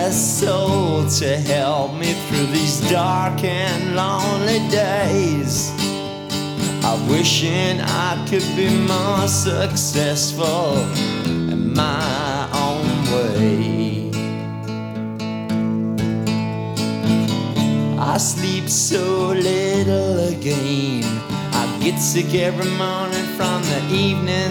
a soul to help me through these dark and lonely days. I'm wishing I could be more successful in my own way. I sleep so little again. I get sick every morning from the evening